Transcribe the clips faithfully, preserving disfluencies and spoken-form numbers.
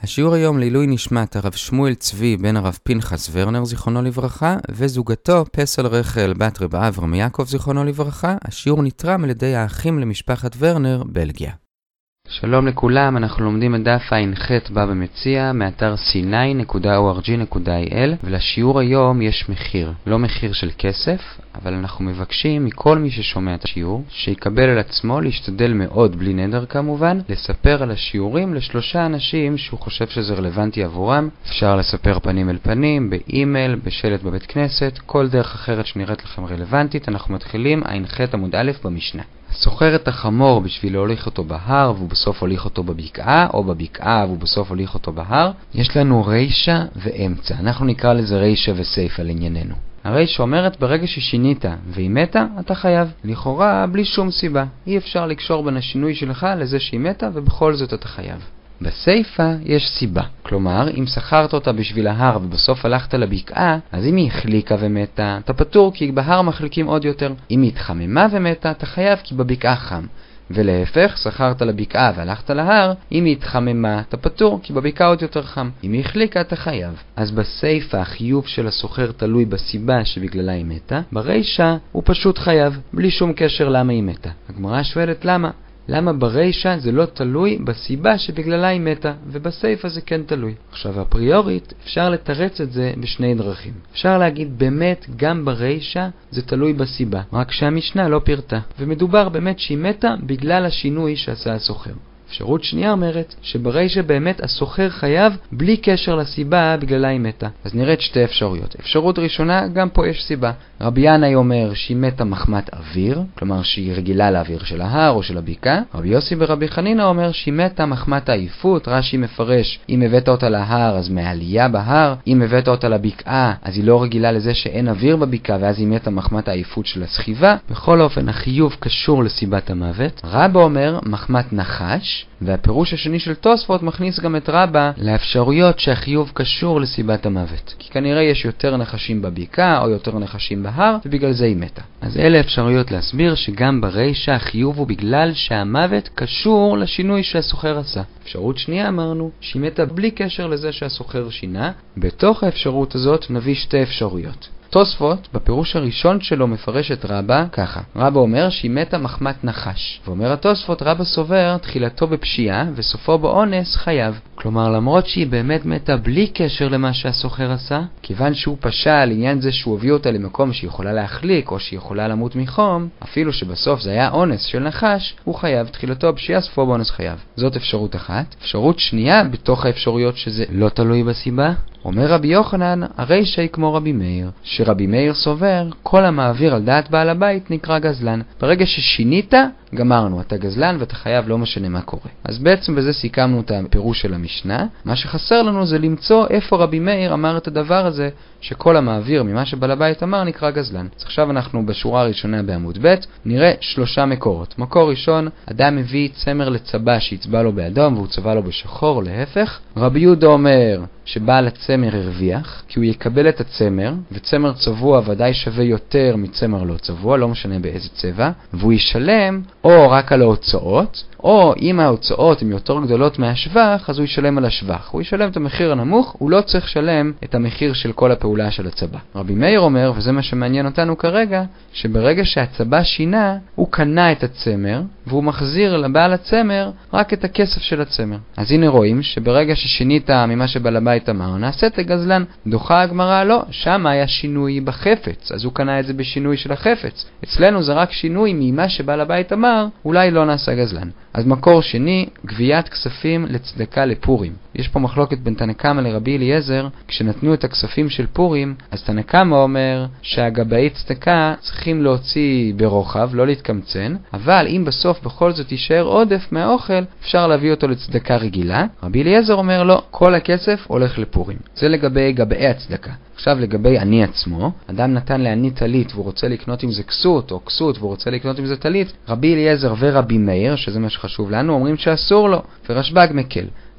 השיעור היום לעילוי נשמת הרב שמואל צבי בן הרב פנחס ורנר זיכרונו לברכה וזוגתו פסל רחל בת רב אברהם יעקב זיכרונו לברכה. השיעור נתרם על ידי האחים למשפחת ורנר, בלגיה. שלום לכולם, אנחנו לומדים את דף ע"ח בבא מציעא מאתר סיני נקודה או אר ג'י נקודה איי אל, ולשיעור היום יש מחיר, לא מחיר של כסף, אבל אנחנו מבקשים מכל מי ששומע את השיעור שיקבל על עצמו להשתדל מאוד, בלי נדר כמובן, לספר על השיעורים לשלושה אנשים שהוא חושב שזה רלוונטי עבורם. אפשר לספר פנים אל פנים, באימייל, בשלט בבית כנסת, כל דרך אחרת שנראית לכם רלוונטית. אנחנו מתחילים ע"ח עמוד א' במשנה. סוחר את החמור בשביל להוליך אותו בהר והוא בסוף הוליך אותו בבקעה, או בבקעה והוא בסוף הוליך אותו בהר. יש לנו רישה ואמצע, אנחנו נקרא לזה רישה וסייפה לענייננו. הרישה אומרת ברגע ששינית והיא מתה אתה חייב, לכאורה בלי שום סיבה, אי אפשר לקשור בין השינוי שלך לזה שהיא מתה ובכל זאת אתה חייב. בסייפה יש סיבה, כלומר אם שכרת אותה בשביל ההר ובסוף הלכת לבקעה, אז אם היא החליקה ומתה אתה פטור כי בהר מחליקים עוד יותר. אם היא התחממה ומתה אתה חייב כי בבקעה חם, ולהפך, שכרת לבקעה והלכת להר, אם היא התחממה אתה פטור כי בבקעה עוד יותר חם, אם היא החליקה אתה חייב. אז בסייפה החיוב של הסוחר תלוי בסיבה שבגללה היא מתה, ברישה הוא פשוט חייב בלי שום קשר למה היא מתה. הגמרא שואלת למה? למה ברישה זה לא תלוי בסיבה שבגללה היא מתה, ובסייפה זה כן תלוי? עכשיו, הפריורית אפשר לתרץ את זה בשני דרכים. אפשר להגיד באמת גם ברישה זה תלוי בסיבה, רק שהמשנה לא פירטה, ומדובר באמת שהיא מתה בגלל השינוי שעשה הסוחר. אפשרות שנייה אומרת שברישה באמת הסוחר חייב בלי קשר לסיבה בגללה היא מתה. אז נראית שתי אפשרויות. אפשרות ראשונה, גם פה יש סיבה. רבי ינאי אומר שהיא מתה מחמת אוויר, כלומר שהיא רגילה לאוויר של ההר או של הבקעה. רבי יוסי ברבי חנינא אומר שהיא מתה מחמת העייפות. רש"י מפרש, אם הבאת אותה להר אז מעלייה בהר, אם הבאת אותה לבקעה אז היא לא רגילה לזה שאין אוויר בבקעה ואז היא מתה מחמת העייפות של הסחיבה. בכל אופן החיוב קשור לסיבת המוות. רבא אומר מחמת נחש, והפירוש השני של תוספות מכניס גם את רבא לאפשרויות שהחיוב קשור לסיבת המוות, כי כנראה יש יותר נחשים בבקעה או יותר נחשים בהר ובגלל זה היא מתה. אז אלה אפשרויות להסביר שגם ברישה החיוב הוא בגלל שהמוות קשור לשינוי שהסוחר עשה. אפשרות שנייה אמרנו שהיא מתה בלי קשר לזה שהסוחר שינה. בתוך האפשרות הזאת נביא שתי אפשרויות. תוספות בפירוש הראשון שלו מפרש את רבא ככה. רבא אומר שהיא מתה מחמת נחש, ואומר התוספות רבא סובר תחילתו בפשיעה וסופו באונס חייב. כלומר למרות שהיא באמת מתה בלי קשר למה שהסוחר עשה, כיוון שהוא פשע על עניין זה שהוא הביא אותה למקום שהיא יכולה להחליק או שהיא יכולה למות מחום, אפילו שבסוף זה היה אונס של נחש, הוא חייב. תחילתו בפשיעה סופו באונס חייב. זאת אפשרות אחת. אפשרות שנייה בתוך האפשרויות שזה לא תלוי בסיבה, אומר רבי יוחנן, הרישה היא כמו רבי מאיר, שרבי מאיר סובר, כל המעביר על דעת בעל הבית נקרא גזלן. ברגע ששינית, גמרנו, אתה גזלן ואתה חייב לא משנה מה קורה. אז בעצם בזה סיכמנו את הפירוש של המשנה. מה שחסר לנו זה למצוא איפה רבי מאיר אמר את הדבר הזה, שכל המעביר ממה שבעל הבית אמר נקרא גזלן. אז עכשיו אנחנו בשורה הראשונה בעמוד ב', נראה שלושה מקורות. מקור ראשון, אדם מביא צמר לצבא שיצבע לו באדום והוא צבע לו בשחור, להפך. רבי יהודה אומר שבעל הצמר הרוויח, כי הוא יקבל את הצמר, וצמר צבוע ודאי שווה יותר מצמר לא צבוע, לא משנה באיזה צבע, והוא ישלם או רק על ההוצאות, או אם ההוצאות הן יותר גדולות מהשבח, אז הוא ישלם על השבח. הוא ישלם את המחיר הנמוך, הוא לא צריך לשלם את המחיר של כל הפעולה של הצבא. רבי מאיר אומר, וזה מה שמעניין אותנו כרגע, שברגע שהצבא שינה, הוא קנה את הצמר, והוא מחזיר לבעל הצמר רק את הכסף של הצמר. אז הנה רואים שברגע ששינית ממה שבעל הבית אמר, נעשית גזלן. דוחה הגמרא לא, שם היה שינוי בחפץ, אז הוא קנה את זה בשינוי של החפץ. אצלנו זה רק שינוי ממה שבעל הבית אמר, אולי לא נעשה גזלן. אז מקור שני, גביית כספים לצדקה לפורים. יש פה מחלוקת בין תנא קמא לרבי אליעזר. כשנתנו את הכספים של פורים, אז תנא קמא אומר שהגבאי צדקה צריכים להוציא ברוחב, לא להתקמצן, אבל אם בסוף בכל זאת יישאר עודף מהאוכל, אפשר להביא אותו לצדקה רגילה. רבי אליעזר אומר לא, כל הכסף הולך לפורים. זה לגבי גבאי הצדקה. עכשיו לגבי אני עצמו, אדם נתן לעני טלית והוא רוצה לקנות עם זה כסות או כסות והוא רוצה לקנות עם זה טלית, רבי אליעזר ורבי מאיר, שזה מה שחשוב לנו, אומרים שאסור לו, ורשב"ג מקל.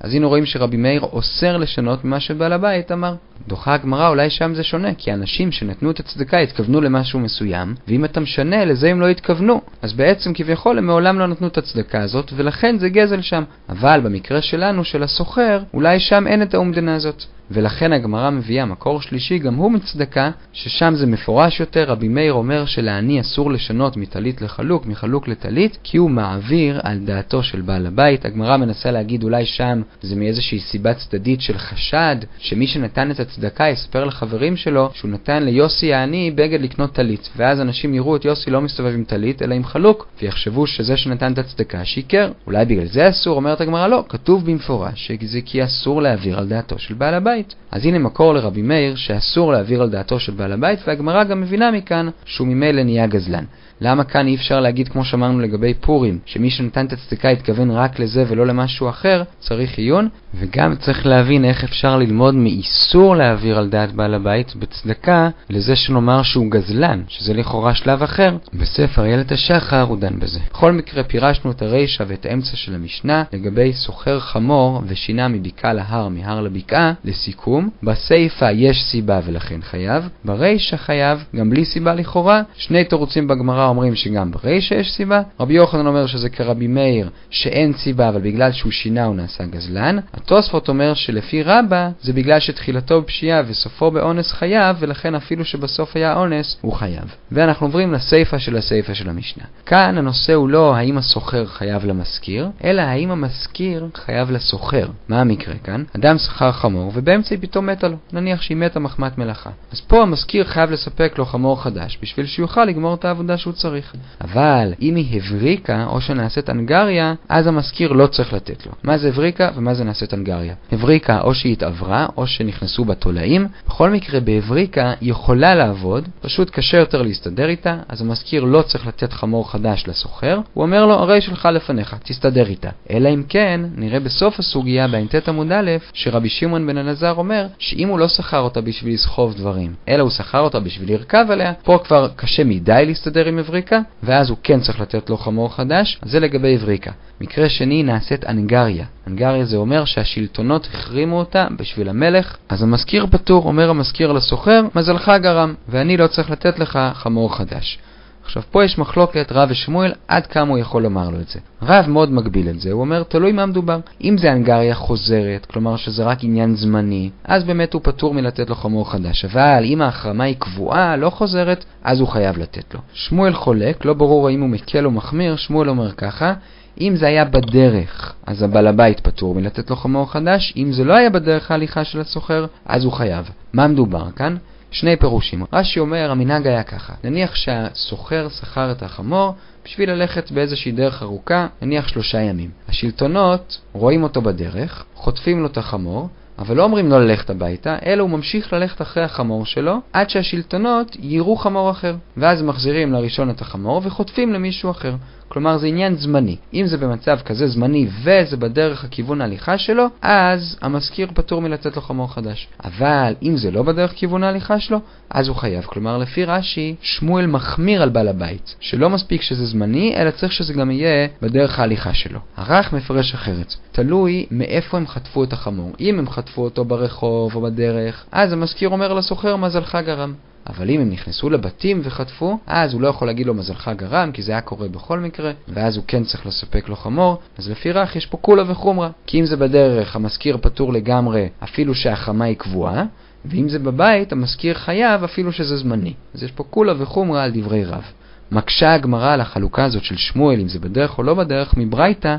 אז הנה רואים שרבי מאיר אוסר לשנות ממה שבעל הבית אמר. דוחה הגמרא, אולי שם זה שונה, כי האנשים שנתנו את הצדקה התכוונו למשהו מסוים, ואם אתה משנה, לזה הם לא התכוונו. אז בעצם כביכול הם מעולם לא נתנו את הצדקה הזאת, ולכן זה גזל שם. אבל במקרה שלנו, של הסוחר, אולי שם אין את האומדנה הזאת. ולכן הגמרא מביאה מקור שלישי, גם הוא מצדקה, ששם זה מפורש יותר. רבי מאיר אומר שלעני אסור לשנות מטלית לחלוק, מחלוק לטלית, כי הוא מעביר על דעתו של בעל הבית. הגמרא מנסה להגיד אולי שם זה מאיזושהי סיבה צדדית של חשד, שמי שנתן את הצדקה יספר לחברים שלו שהוא נתן ליוסי העני בגד לקנות טלית, ואז אנשים יראו את יוסי לא מסתובב עם טלית אלא עם חלוק, ויחשבו שזה שנתן את הצדקה שיקר. אולי בגלל זה אסור? אומרת הגמרא לא, כתוב במפורש שזה כי אסור להעביר על דעתו של בעל הבית. אז הנה מקור לרבי מאיר שאסור להעביר על דעתו של בעל הבית, והגמרא גם מבינה מכאן שהוא ממילא נהיה גזלן. למה כאן אי אפשר להגיד כמו שאמרנו לגבי פורים, שמי שנתן את הצדקה התכוון רק לזה ולא למשהו אחר? צריך עיון, וגם צריך להבין איך אפשר ללמוד מאיסור להעביר על דעת בעל הבית בצדקה לזה שנאמר שהוא גזלן, שזה לכאורה שלב אחר. בספר איילת השחר הוא דן בזה. בכל מקרה פירשנו את הרישה ואת האמצע של המשנה לגבי סוחר חמור ושינה מבקעה להר, מהר לבקעה. לסיכום, בסייפה יש סיבה ולכן חייב, ברישה חייב גם בלי סיבה לכאורה. שני תירוצים בגמרא אומרים שגם ברישה יש סיבה. רבי יוחנן אומר שזה כרבי מאיר שאין סיבה אבל בגלל שהוא שינה הוא נעשה גזלן. התוספות אומר שלפי רבא זה בגלל שתחילתו בפשיעה וסופו באונס חייב, ולכן אפילו שבסוף היה אונס הוא חייב. ואנחנו עוברים לסייפה של הסייפה של המשנה. כאן הנושא הוא לא האם הסוחר חייב למזכיר, אלא האם המזכיר חייב לסוחר. מה המקרה כאן? אדם שכר חמור ובאמצע פתאום מתה לו, נניח שהיא מתה מחמת מלאכה. אז פה המזכיר חייב לספק לו חמור חדש בשביל שיוכל לגמור את העבודה שהוא צריך. אבל אם היא הבריקה או שנעשית אנגריה, אז המזכיר לא צריך לתת לו. מה זה הבריקה ומה זה נעשית אנגריה? הבריקה או שהיא התעברה או שנכנסו בתולעים. בכל מקרה בהבריקה היא יכולה לעבוד, פשוט קשה יותר להסתדר איתה, אז המזכיר לא צריך לתת חמור חדש לסוחר. הוא אומר לו הרי שלך לפניך, תסתדר איתה. אלא אם כן נראה בסוף הסוגיה באינטט עמוד א' שרבי שמעון בן אלעזר אומר שאם הוא לא שכר אותה בשביל לסחוב דברים, אלא הוא שכר אותה בשביל לרכב עליה, פה כבר קשה מדי להסתדר עם הבריקה, ואז הוא כן צריך לתת לו חמור חדש. אז זה לגבי הבריקה. מקרה שני, נעשית אנגריה. אנגריה זה אומר שהשלטונות החרימו אותה בשביל המלך, אז המזכיר פטור. אומר המזכיר לסוחר, מזלך גרם ואני לא צריך לתת לך חמור חדש. עכשיו פה יש מחלוקת רב ושמואל עד כמה הוא יכול לומר לו את זה. רב מאוד מגביל את זה, הוא אומר תלוי מה מדובר. אם זה אנגריה חוזרת, כלומר שזה רק עניין זמני, אז באמת הוא פטור מלתת לו חמור חדש. אבל אם ההחרמה היא קבועה, לא חוזרת, אז הוא חייב לתת לו. שמואל חולק, לא ברור האם הוא מקל או מחמיר. שמואל אומר ככה, אם זה היה בדרך, אז הבעל הבית פטור מלתת לו חמור חדש. אם זה לא היה בדרך ההליכה של הסוחר, אז הוא חייב. מה מדובר כאן? שני פירושים. רש"י אומר, המנהג היה ככה. נניח שהסוחר שכר את החמור בשביל ללכת באיזושהי דרך ארוכה, נניח שלושה ימים. השלטונות רואים אותו בדרך, חוטפים לו את החמור, אבל לא אומרים לו ללכת הביתה, אלא הוא ממשיך ללכת אחרי החמור שלו, עד שהשלטונות יירו חמור אחר. ואז מחזירים לראשון את החמור וחוטפים למישהו אחר. כלומר זה עניין זמני. אם זה במצב כזה זמני וזה בדרך הכיוון ההליכה שלו, אז המזכיר פטור מלתת לו חמור חדש. אבל אם זה לא בדרך כיוון ההליכה שלו, אז הוא חייב. כלומר לפי רש"י, שמואל מחמיר על בעל הבית, שלא מספיק שזה זמני, אלא צריך שזה גם יהיה בדרך ההליכה שלו. הר"ח מפרש אחרת. תלוי מאיפה הם חטפו את החמור. אם הם חטפו אותו ברחוב או בדרך, אז המזכיר אומר לסוחר מזלך גרם. אבל אם הם נכנסו לבתים וחטפו, אז הוא לא יכול להגיד לו מזלך גרם, כי זה היה קורה בכל מקרה, ואז הוא כן צריך לספק לו חמור. אז לפי ר"ח יש פה כולה וחומרה. כי אם זה בדרך, המזכיר פטור לגמרי אפילו שהחמה היא קבועה, ואם זה בבית, המזכיר חייב אפילו שזה זמני. אז יש פה כולה וחומרה על דברי רב. מקשה הגמרא על החלוקה הזאת של שמואל, אם זה בדרך או לא בדרך, מברייתא,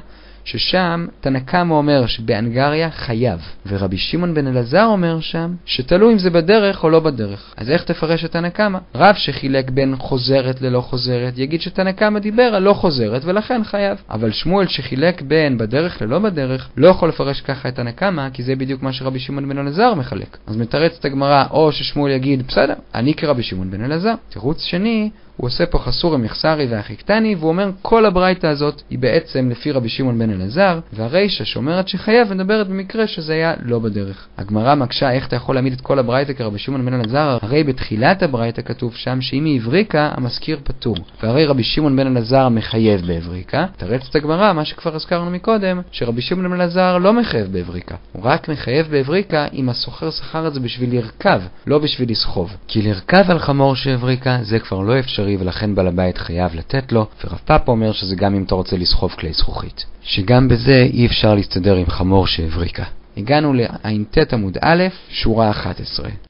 ששם תנא קמא אומר שבאנגריה חייב, ורבי שמעון בן אלעזר אומר שם שתלוי אם זה בדרך או לא בדרך. אז איך תפרש את תנא קמא? רב שחילק בין חוזרת ללא חוזרת יגיד שתנא קמא דיבר על לא חוזרת ולכן חייב. אבל שמואל שחילק בין בדרך ללא בדרך לא יכול לפרש ככה את תנא קמא, כי זה בדיוק מה שרבי שמעון בן אלעזר מחלק. אז מתרץ את הגמרא, או ששמואל יגיד בסדר, אני כרבי שמעון בן אלעזר. תירוץ שני, הוא עושה פה חסורי מחסרי והחיקתני, והוא אומר כל הברייתא הזאת היא בעצם לפי רבי שמעון בן אלעזר, והרישא שאומרת שחייב מדברת במקרה שזה היה לא בדרך. הגמרא מקשה איך אתה יכול להעמיד את כל הברייתא כרבי שמעון בן אלעזר, הרי בתחילת הברייתא כתוב שם שאם היא הבריקה המזכיר פטור, והרי רבי שמעון בן אלעזר מחייב בהבריקה. תרץ את הגמרא מה שכבר הזכרנו מקודם, שרבי שמעון בן אלעזר לא מחייב בהבריקה, הוא רק מחייב בהבריקה אם הסוחר שכר את זה בשביל לרכב, לא בשביל לסחוב, כי לרכב על חמור שהבריקה זה כבר לא אפשרי, ולכן בעל הבית חייב לתת לו. ורב פאפא אומר שזה גם אם אתה רוצה לסחוב כלי זכוכית, שגם בזה אי אפשר להסתדר עם חמור שהבריקה. הגענו לעין ת' עמוד א', שורה אחת עשרה.